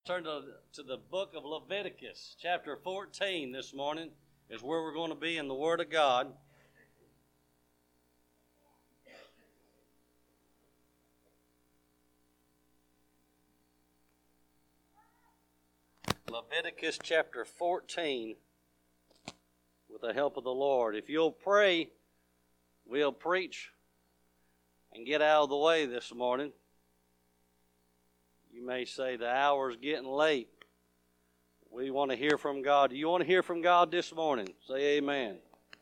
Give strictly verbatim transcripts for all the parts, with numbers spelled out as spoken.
Turn to, to the book of Leviticus, chapter fourteen this morning is where we're going to be in the Word of God. Leviticus chapter fourteen, with the help of the Lord. If you'll pray, we'll preach and get out of the way this morning. You may say the hour's getting late. We want to hear from God. Do you want to hear from God this morning? Say amen.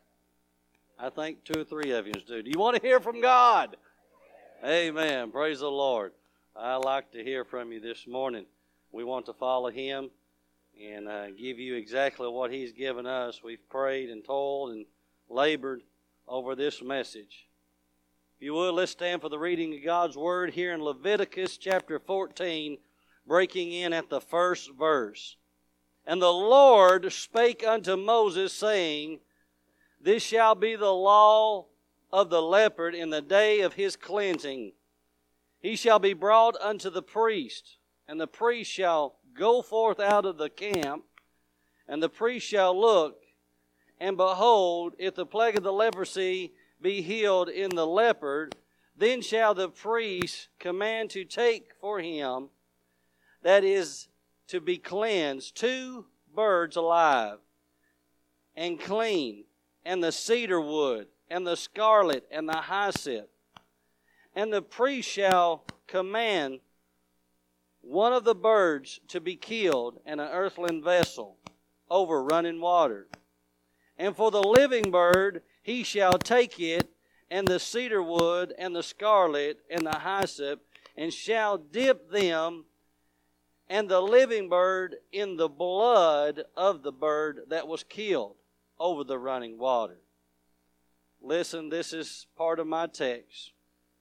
I think two or three of you do. Do you want to hear from God? Amen. Praise the Lord. I'd like to hear from you this morning. We want to follow Him and uh, give you exactly what He's given us. We've prayed and toiled and labored over this message. If you would, let's stand for the reading of God's Word here in Leviticus chapter fourteen, breaking in at the first verse. And the Lord spake unto Moses, saying, This shall be the law of the leopard in the day of his cleansing. He shall be brought unto the priest, and the priest shall go forth out of the camp, and the priest shall look, and behold, if the plague of the leprosy be healed in the leopard, then shall the priest command to take for him, that is to be cleansed, two birds alive and clean, and the cedar wood, and the scarlet, and the hyssop. And the priest shall command one of the birds to be killed in an earthen vessel over running water. And for the living bird he shall take it, and the cedar wood, and the scarlet, and the hyssop, and shall dip them and the living bird in the blood of the bird that was killed over the running water. Listen, this is part of my text.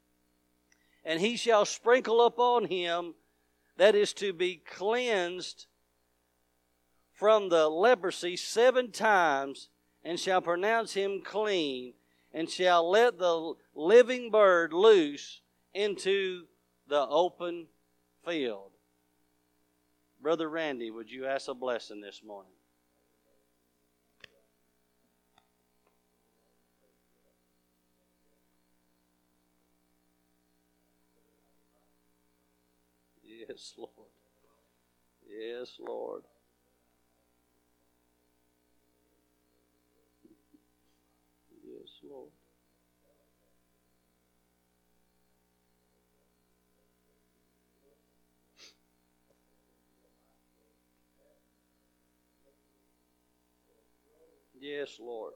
And he shall sprinkle upon him that is to be cleansed from the leprosy seven times, and shall pronounce him clean, and shall let the living bird loose into the open field. Brother Randy, would you ask a blessing this morning? Yes, Lord. Yes, Lord. Yes, Lord. Yes, Lord.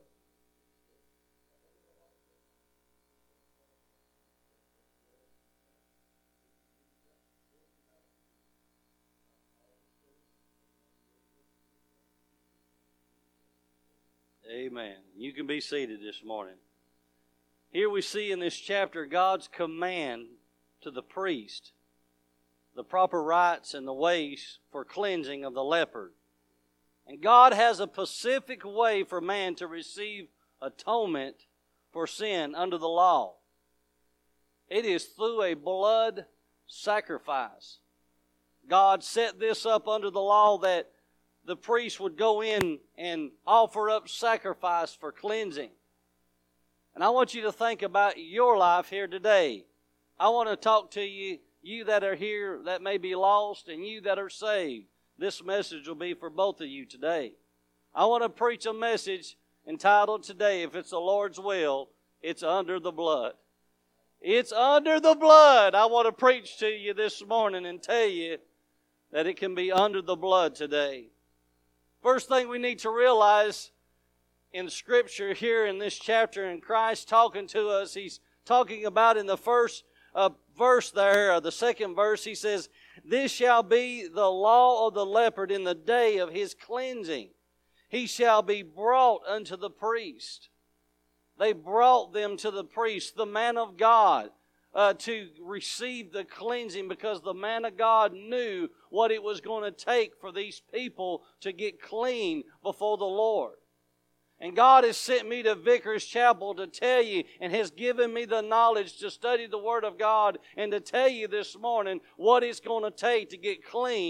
Amen. You can be seated this morning. Here we see in this chapter God's command to the priest, the proper rites and the ways for cleansing of the leopard. And God has a specific way for man to receive atonement for sin under the law. It is through a blood sacrifice. God set this up under the law that the priest would go in and offer up sacrifice for cleansing. And I want you to think about your life here today. I want to talk to you, you that are here that may be lost, and you that are saved. This message will be for both of you today. I want to preach a message entitled today, if it's the Lord's will, it's under the blood. It's under the blood. I want to preach to you this morning and tell you that it can be under the blood today. First thing we need to realize in Scripture here in this chapter, and Christ talking to us, He's talking about in the first uh, verse there, or the second verse, He says, This shall be the law of the leopard in the day of his cleansing. He shall be brought unto the priest. They brought them to the priest, the man of God, uh, to receive the cleansing, because the man of God knew what it was going to take for these people to get clean before the Lord. And God has sent me to Vickers Chapel to tell you, and has given me the knowledge to study the Word of God and to tell you this morning what it's going to take to get clean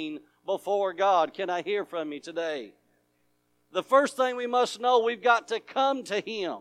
before God. Can I hear from you today? The first thing we must know, we've got to come to Him.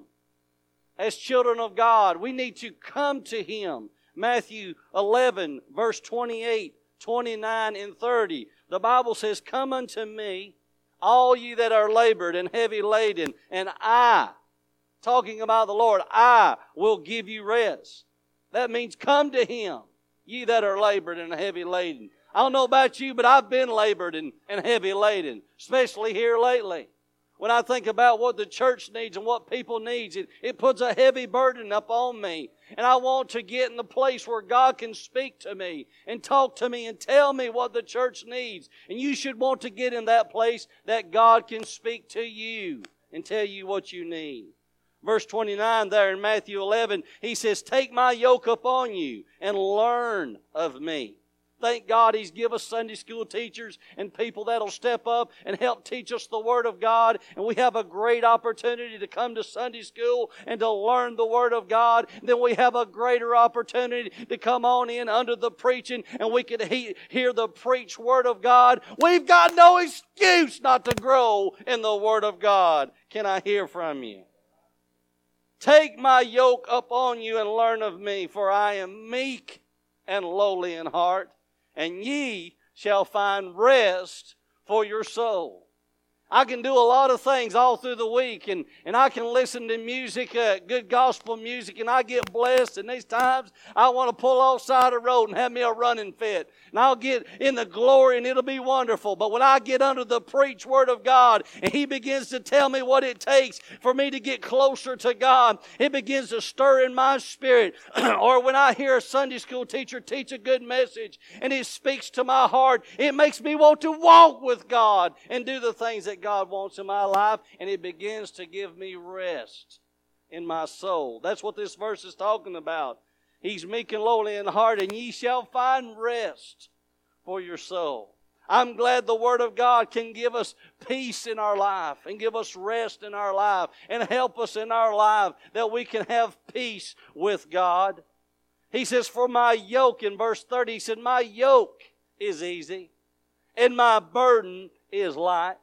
As children of God, we need to come to Him. Matthew eleven, verse twenty-eight, twenty-nine, and thirty. The Bible says, "Come unto me, all ye that are labored and heavy laden, and I," talking about the Lord, "I will give you rest." That means come to Him, ye that are labored and heavy laden. I don't know about you, but I've been labored and, and heavy laden, especially here lately. When I think about what the church needs and what people need, it, it puts a heavy burden up on me. And I want to get in the place where God can speak to me and talk to me and tell me what the church needs. And you should want to get in that place that God can speak to you and tell you what you need. Verse twenty-nine there in Matthew eleven, He says, "Take my yoke upon you and learn of me." Thank God He's given us Sunday school teachers and people that'll step up and help teach us the Word of God. And we have a great opportunity to come to Sunday school and to learn the Word of God. Then we have a greater opportunity to come on in under the preaching and we can he- hear the preached Word of God. We've got no excuse not to grow in the Word of God. Can I hear from you? "Take my yoke upon you and learn of me, for I am meek and lowly in heart, and ye shall find rest for your soul." I can do a lot of things all through the week, and, and I can listen to music, uh, good gospel music, and I get blessed, and these times I want to pull off side of the road and have me a running fit. And I'll get in the glory, and it'll be wonderful. But when I get under the preached Word of God, and He begins to tell me what it takes for me to get closer to God, it begins to stir in my spirit. Or when I hear a Sunday school teacher teach a good message, and it speaks to my heart, it makes me want to walk with God and do the things that God wants in my life, and it begins to give me rest in my soul. That's what this verse is talking about. He's meek and lowly in heart, and ye shall find rest for your soul. I'm glad the Word of God can give us peace in our life and give us rest in our life and help us in our life that we can have peace with God. He says, "For my yoke," in verse thirty, He said, "My yoke is easy and my burden is light."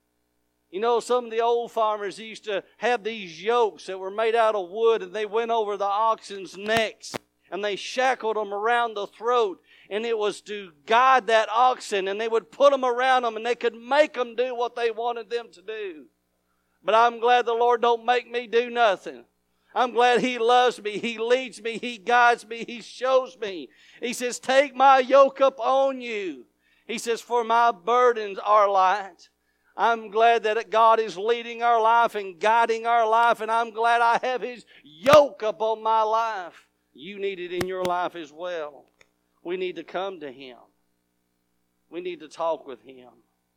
You know, some of the old farmers used to have these yokes that were made out of wood, and they went over the oxen's necks, and they shackled them around the throat, and it was to guide that oxen, and they would put them around them, and they could make them do what they wanted them to do. But I'm glad the Lord don't make me do nothing. I'm glad He loves me. He leads me. He guides me. He shows me. He says, "Take my yoke up on you." He says, "For my burdens are light." I'm glad that God is leading our life and guiding our life, and I'm glad I have His yoke upon my life. You need it in your life as well. We need to come to Him. We need to talk with Him.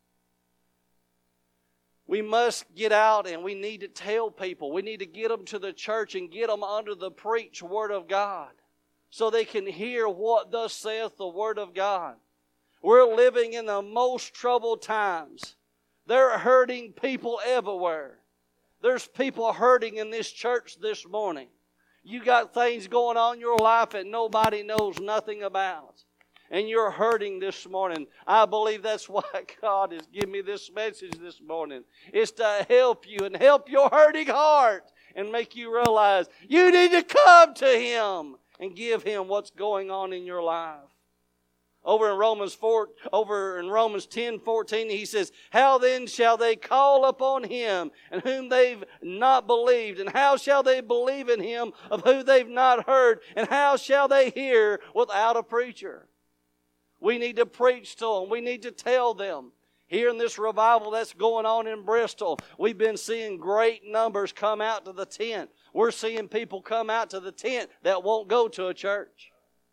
We must get out and we need to tell people. We need to get them to the church and get them under the preached Word of God so they can hear what thus saith the Word of God. We're living in the most troubled times. There are hurting people everywhere. There's people hurting in this church this morning. You got things going on in your life that nobody knows nothing about. And you're hurting this morning. I believe that's why God has given me this message this morning. It's to help you and help your hurting heart and make you realize you need to come to Him and give Him what's going on in your life. Over in Romans four, over in Romans ten fourteen, he says, "How then shall they call upon Him in whom they've not believed? And how shall they believe in Him of whom they've not heard? And how shall they hear without a preacher?" We need to preach to them. We need to tell them. Here in this revival that's going on in Bristol, we've been seeing great numbers come out to the tent. We're seeing people come out to the tent that won't go to a church.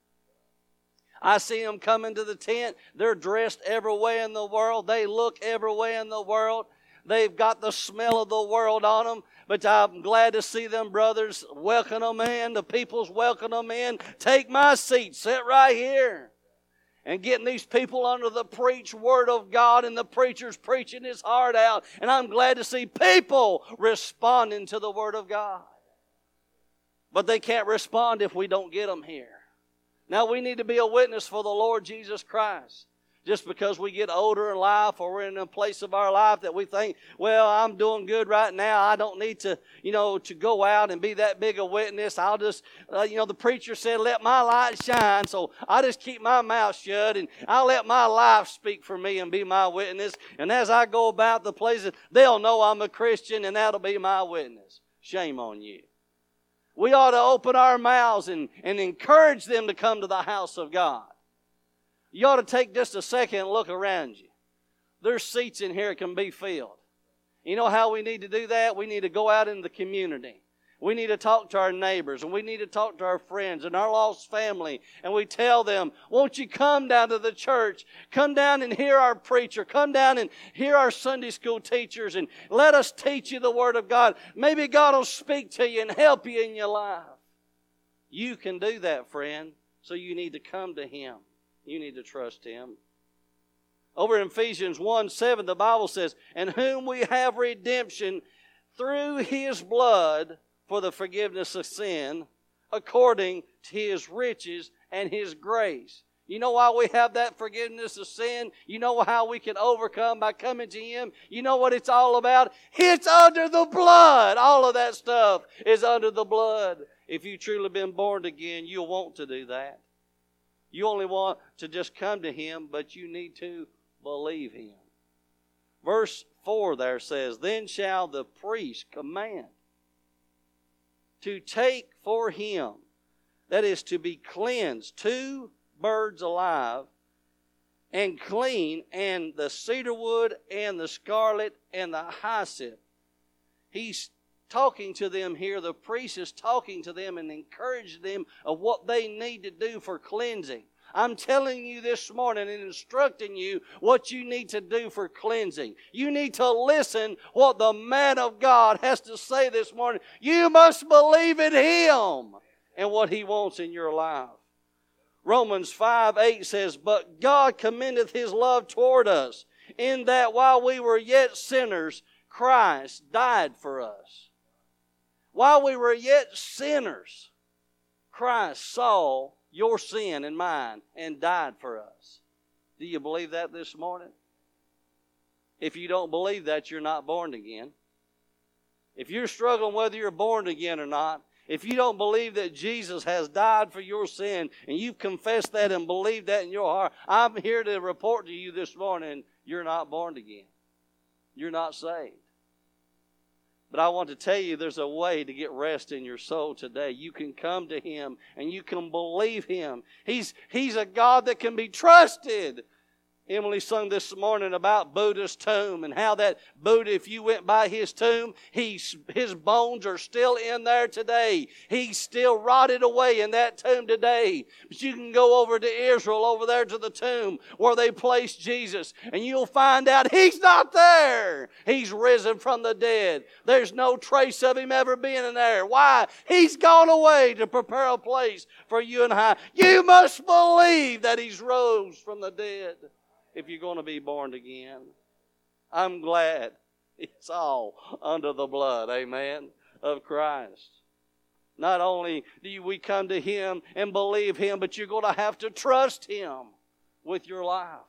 I see them come into the tent. They're dressed every way in the world. They look every way in the world. They've got the smell of the world on them. But I'm glad to see them brothers welcome them in. The people's welcome them in. Take my seat. Sit right here. And getting these people under the preached Word of God, and the preacher's preaching his heart out. And I'm glad to see people responding to the Word of God. But they can't respond if we don't get them here. Now we need to be a witness for the Lord Jesus Christ. just because we get older in life or we're in a place of our life that we think, well, I'm doing good right now. I don't need to, you know, to go out and be that big a witness. I'll just, uh, you know, the preacher said, let my light shine. So I just keep my mouth shut and I'll let my life speak for me and be my witness. And as I go about the places, they'll know I'm a Christian and that'll be my witness. Shame on you. We ought to open our mouths and, and encourage them to come to the house of God. You ought to take just a second and look around you. There's seats in here that can be filled. You know how we need to do that? We need to go out in the community. We need to talk to our neighbors, and we need to talk to our friends and our lost family, and we tell them, won't you come down to the church? Come down and hear our preacher. Come down and hear our Sunday school teachers, and let us teach you the Word of God. Maybe God will speak to you and help you in your life. You can do that, friend, so you need to come to Him. You need to trust Him. Over in Ephesians one seven, the Bible says, in whom we have redemption through His blood for the forgiveness of sin, according to His riches and His grace. You know why we have that forgiveness of sin? You know how we can overcome by coming to Him? You know what it's all about? It's under the blood. All of that stuff is under the blood. If you've truly been born again, you'll want to do that. You only want to just come to Him, but you need to believe Him. Verse four there says, then shall the priest command to take for him, that is to be cleansed, two birds alive and clean, and the cedar wood and the scarlet and the hyssop. He's talking to them here. The priest is talking to them and encouraging them of what they need to do for cleansing. I'm telling you this morning and instructing you what you need to do for cleansing. You need to listen what the man of God has to say this morning. You must believe in Him and what He wants in your life. Romans five eight says, but God commendeth His love toward us, in that while we were yet sinners, Christ died for us. While we were yet sinners, Christ saw your sin and mine and died for us. Do you believe that this morning? If you don't believe that, you're not born again. If you're struggling whether you're born again or not, if you don't believe that Jesus has died for your sin and you've confessed that and believed that in your heart, I'm here to report to you this morning, you're not born again. You're not saved. But I want to tell you there's a way to get rest in your soul today. You can come to Him and you can believe Him. He's, he's a God that can be trusted. Emily sung this morning about Buddha's tomb and how that Buddha, if you went by his tomb, he's, his bones are still in there today. He's still rotted away in that tomb today. But you can go over to Israel, over there to the tomb where they placed Jesus, and you'll find out He's not there. He's risen from the dead. There's no trace of Him ever being in there. Why? He's gone away to prepare a place for you and I. You must believe that He's rose from the dead if you're going to be born again. I'm glad it's all under the blood, amen, of Christ. Not only do we come to Him and believe Him, but you're going to have to trust Him with your life.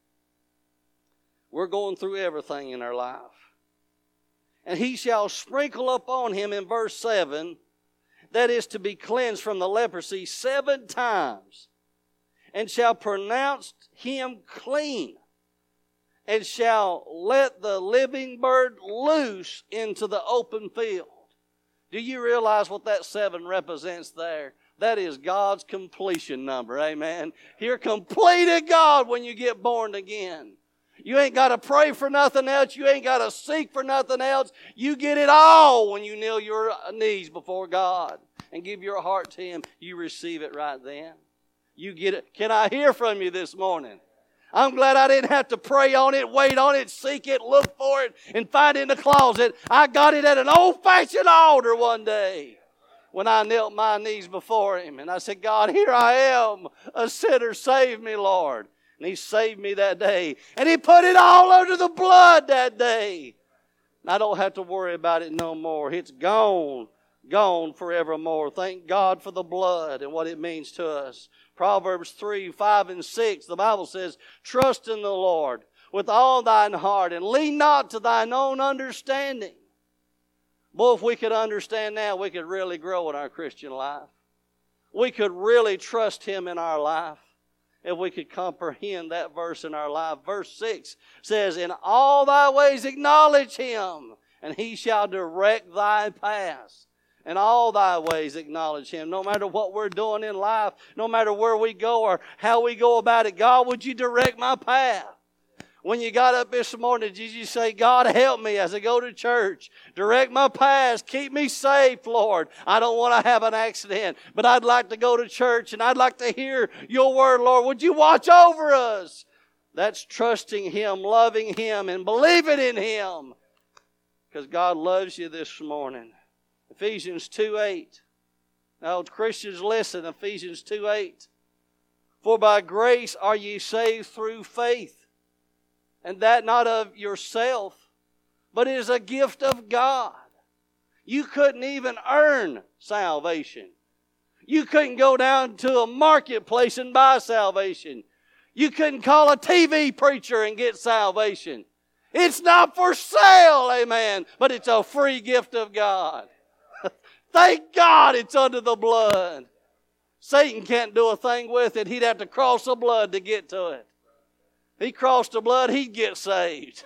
We're going through everything in our life. And He shall sprinkle upon him, in verse seven, that is to be cleansed from the leprosy seven times, and shall pronounce him clean, and shall let the living bird loose into the open field. Do you realize what that seven represents there? That is God's completion number, amen. You're completed God when you get born again. You ain't got to pray for nothing else. You ain't got to seek for nothing else. You get it all when you kneel your knees before God and give your heart to Him. You receive it right then. You get it. Can I hear from you this morning? I'm glad I didn't have to pray on it, wait on it, seek it, look for it, and find it in the closet. I got it at an old-fashioned altar one day when I knelt my knees before Him. And I said, God, here I am, a sinner. Save me, Lord. And He saved me that day. And He put it all under the blood that day. And I don't have to worry about it no more. It's gone. gone forevermore. Thank God for the blood and what it means to us. Proverbs three, five, and six, the Bible says, trust in the Lord with all thine heart, and lean not to thine own understanding. Boy, if we could understand that, we could really grow in our Christian life. We could really trust Him in our life if we could comprehend that verse in our life. Verse six says, in all thy ways acknowledge Him, and He shall direct thy paths. In all thy ways acknowledge Him. No matter what we're doing in life, no matter where we go or how we go about it, God, would you direct my path? When you got up this morning, did you say, God, help me as I go to church. Direct my paths. Keep me safe, Lord. I don't want to have an accident, but I'd like to go to church and I'd like to hear your word, Lord. Would you watch over us? That's trusting Him, loving Him, and believing in Him. Because God loves you this morning. Ephesians two eight. Now, Christians, listen, Ephesians two eight. For by grace are ye saved through faith, and that not of yourself, but it is a gift of God. You couldn't even earn salvation. You couldn't go down to a marketplace and buy salvation. You couldn't call a T V preacher and get salvation. It's not for sale, amen, but it's a free gift of God. Thank God it's under the blood. Satan can't do a thing with it. He'd have to cross the blood to get to it. If he crossed the blood, he'd get saved.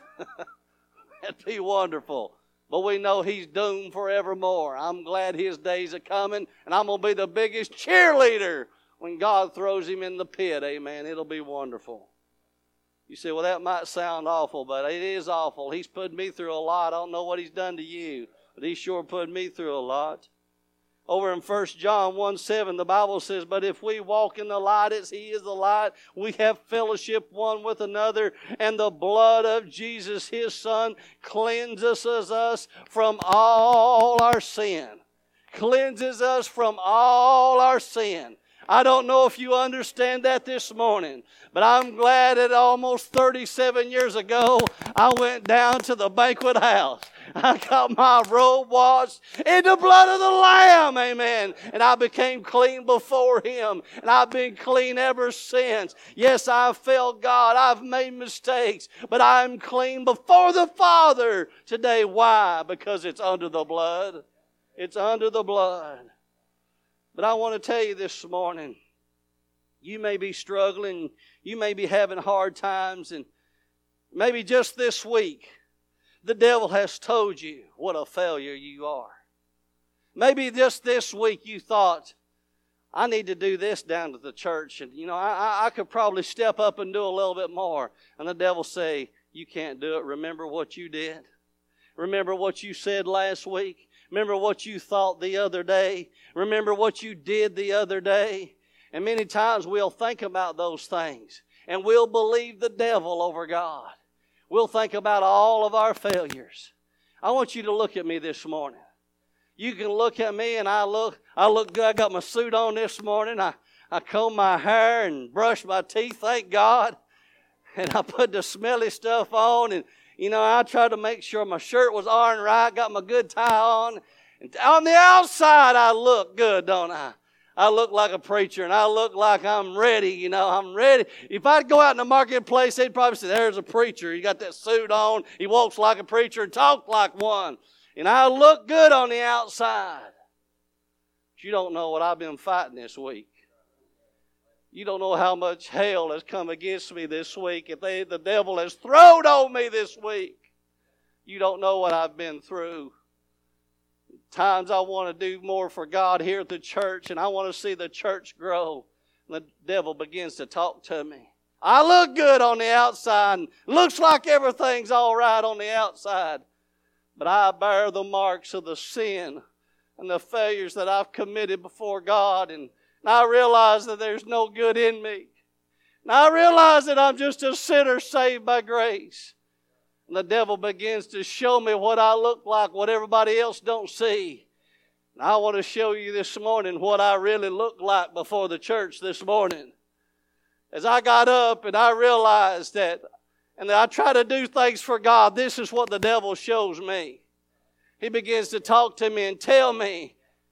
That'd be wonderful. But we know he's doomed forevermore. I'm glad his days are coming, and I'm going to be the biggest cheerleader when God throws him in the pit. Amen. It'll be wonderful. You say, well, that might sound awful, but it is awful. He's put me through a lot. I don't know what he's done to you, but he sure put me through a lot. Over in First John one seven, the Bible says, but if we walk in the light as He is the light, we have fellowship one with another, and the blood of Jesus, His Son, cleanses us from all our sin. Cleanses us from all our sin. I don't know if you understand that this morning, but I'm glad that almost thirty-seven years ago, I went down to the banquet house. I got my robe washed in the blood of the Lamb, amen. And I became clean before Him, and I've been clean ever since. Yes, I've failed God. I've made mistakes, but I'm clean before the Father today. Why? Because it's under the blood. It's under the blood. But I want to tell you this morning, you may be struggling, you may be having hard times, and maybe just this week, the devil has told you what a failure you are. Maybe just this week you thought, I need to do this down to the church, and you know, I, I could probably step up and do a little bit more. And the devil say, you can't do it. Remember what you did? Remember what you said last week? Remember what you thought the other day? Remember what you did the other day? And many times we'll think about those things, and we'll believe the devil over God. We'll think about all of our failures. I want you to look at me this morning. You can look at me, and I look I look good. I got my suit on this morning. I, I combed my hair and brushed my teeth, thank God. And I put the smelly stuff on, and you know, I tried to make sure my shirt was on right, got my good tie on. And on the outside, I look good, don't I? I look like a preacher, and I look like I'm ready, you know, I'm ready. If I'd go out in the marketplace, they'd probably say, there's a preacher. He got that suit on. He walks like a preacher and talks like one. And I look good on the outside. But you don't know what I've been fighting this week. You don't know how much hell has come against me this week. If they, the devil has thrown on me this week. You don't know what I've been through. Times I want to do more for God here at the church, and I want to see the church grow. And the devil begins to talk to me. I look good on the outside. And looks like everything's all right on the outside. But I bear the marks of the sin and the failures that I've committed before God, and And I realize that there's no good in me. And I realize that I'm just a sinner saved by grace. And the devil begins to show me what I look like, what everybody else don't see. And I want to show you this morning what I really look like before the church this morning. As I got up and I realized that, and I try to do things for God, this is what the devil shows me. He begins to talk to me and tell me,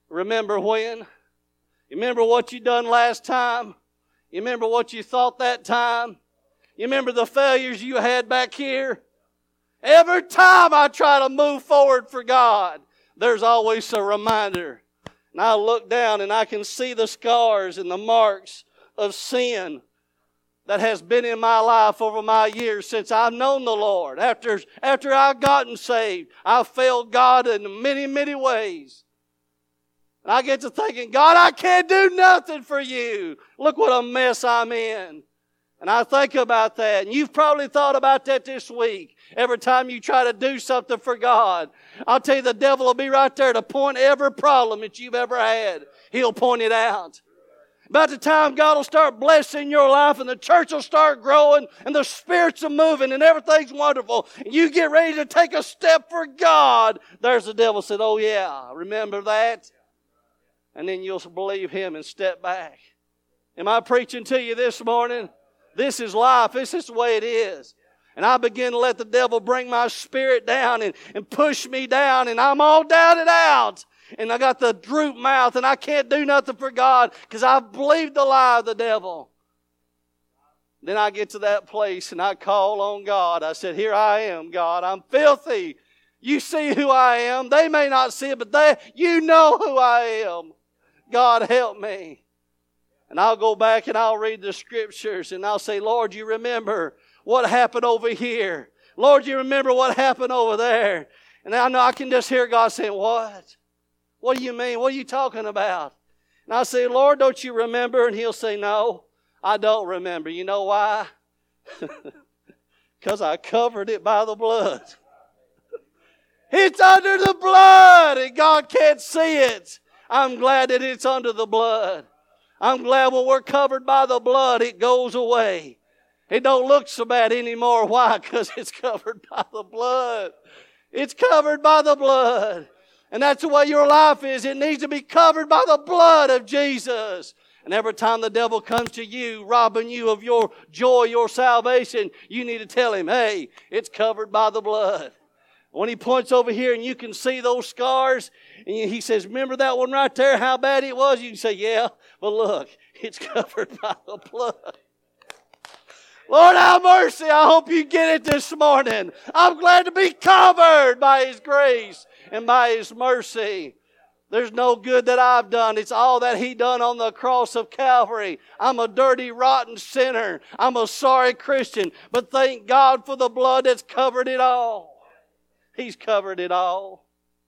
Remember when? You remember what you done last time? You remember what you thought that time? You remember the failures you had back here? Every time I try to move forward for God, there's always a reminder. And I look down and I can see the scars and the marks of sin that has been in my life over my years since I've known the Lord. After, after I've gotten saved, I've failed God in many, many ways. And I get to thinking, God, I can't do nothing for you. Look what a mess I'm in. And I think about that. And you've probably thought about that this week. Every time you try to do something for God, I'll tell you, the devil will be right there to point every problem that you've ever had. He'll point it out. About the time God will start blessing your life and the church will start growing and the spirits are moving and everything's wonderful and you get ready to take a step for God, there's the devil said, oh yeah, remember that? And then you'll believe him and step back. Am I preaching to you this morning? This is life. This is the way it is. And I begin to let the devil bring my spirit down and, and push me down and I'm all down and out. And I got the droop mouth and I can't do nothing for God because I've believed the lie of the devil. Then I get to that place and I call on God. I said, here I am, God. I'm filthy. You see who I am. They may not see it, but they, you know who I am. God, help me. And I'll go back and I'll read the scriptures and I'll say, Lord, you remember what happened over here. Lord, you remember what happened over there. And I know I can just hear God saying, what? What do you mean? What are you talking about? And I say, Lord, don't you remember? And he'll say, no, I don't remember. You know why? Because I covered it by the blood. It's under the blood and God can't see it. I'm glad that it's under the blood. I'm glad when we're covered by the blood, it goes away. It don't look so bad anymore. Why? Because it's covered by the blood. It's covered by the blood. And that's the way your life is. It needs to be covered by the blood of Jesus. And every time the devil comes to you, robbing you of your joy, your salvation, you need to tell him, hey, it's covered by the blood. When he points over here and you can see those scars, and he says, remember that one right there, how bad it was? You can say, yeah, but look, it's covered by the blood. Lord, have mercy. I hope you get it this morning. I'm glad to be covered by His grace and by His mercy. There's no good that I've done. It's all that He done on the cross of Calvary. I'm a dirty, rotten sinner. I'm a sorry Christian. But thank God for the blood that's covered it all. He's covered it all.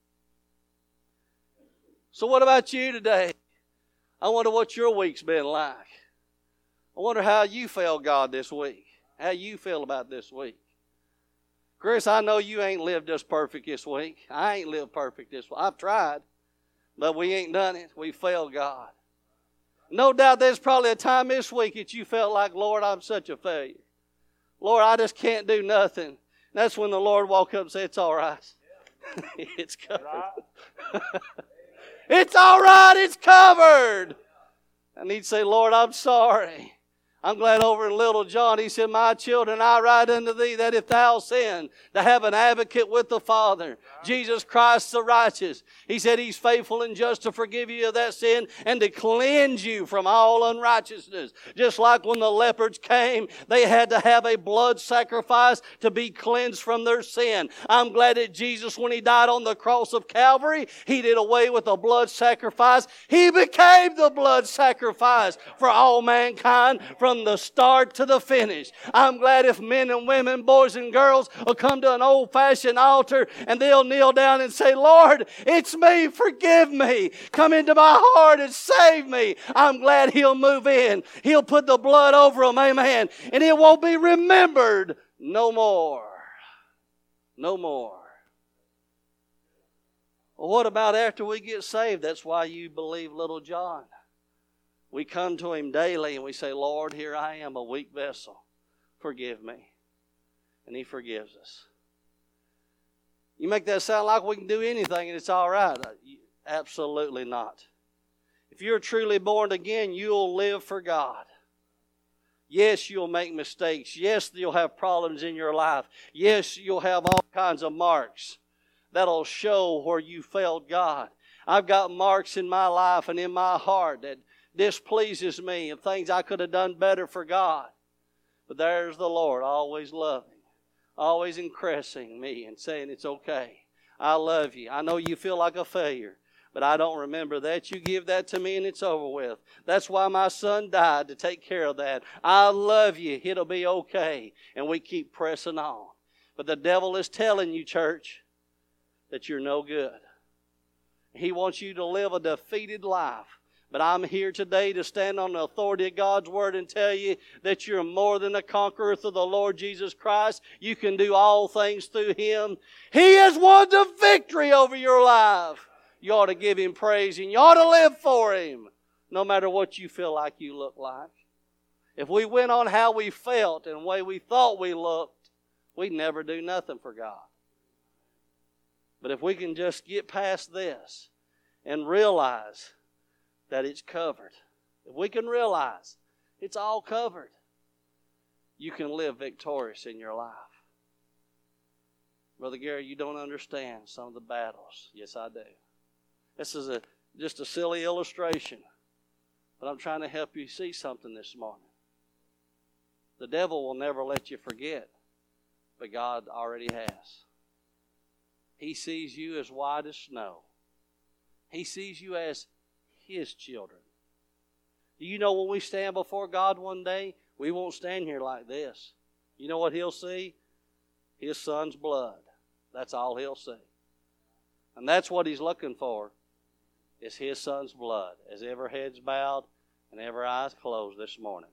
So what about you today? I wonder what your week's been like. I wonder how you felt God this week. How you feel about this week. Chris, I know you ain't lived just perfect this week. I ain't lived perfect this week. I've tried, but we ain't done it. We failed God. No doubt there's probably a time this week that you felt like, Lord, I'm such a failure. Lord, I just can't do nothing. That's when the Lord walked up and said, it's all right. It's covered. It's all right. It's covered. And he'd say, Lord, I'm sorry. I'm glad over in Little John, he said, my children, I write unto thee that if thou sin, to have an advocate with the Father, Jesus Christ the righteous. He said he's faithful and just to forgive you of that sin and to cleanse you from all unrighteousness. Just like when the leopards came, they had to have a blood sacrifice to be cleansed from their sin. I'm glad that Jesus, when He died on the cross of Calvary, He did away with the blood sacrifice. He became the blood sacrifice for all mankind from the start to the finish. I'm glad if men and women, boys and girls will come to an old-fashioned altar and they'll kneel down and say, Lord, it's me, forgive me. Come into my heart and save me. I'm glad He'll move in. He'll put the blood over them, amen. And it won't be remembered no more. No more. Well, what about after we get saved? That's why you believe Little John. We come to Him daily and we say, Lord, here I am, a weak vessel. Forgive me. And He forgives us. You make that sound like we can do anything and it's all right. Absolutely not. If you're truly born again, you'll live for God. Yes, you'll make mistakes. Yes, you'll have problems in your life. Yes, you'll have all kinds of marks that'll show where you failed God. I've got marks in my life and in my heart that displeases me and things I could have done better for God. But there's the Lord, always loving, always encouraging me and saying it's okay. I love you. I know you feel like a failure, but I don't remember that. You give that to me and it's over with. That's why my son died, to take care of that. I love you. It'll be okay. And we keep pressing on. But the devil is telling you, church, that you're no good. He wants you to live a defeated life. But I'm here today to stand on the authority of God's Word and tell you that you're more than a conqueror through the Lord Jesus Christ. You can do all things through Him. He has won the victory over your life. You ought to give Him praise and you ought to live for Him, no matter what you feel like you look like. If we went on how we felt and the way we thought we looked, we'd never do nothing for God. But if we can just get past this and realize that it's covered, if we can realize it's all covered, you can live victorious in your life. Brother Gary, you don't understand some of the battles. Yes, I do. This is a just a silly illustration, but I'm trying to help you see something this morning. The devil will never let you forget, but God already has. He sees you as white as snow. He sees you as His children. Do you know when we stand before God one day, we won't stand here like this. You know what He'll see? His Son's blood. That's all He'll see. And that's what He's looking for, is His Son's blood, as every head's bowed and every eye's closed this morning.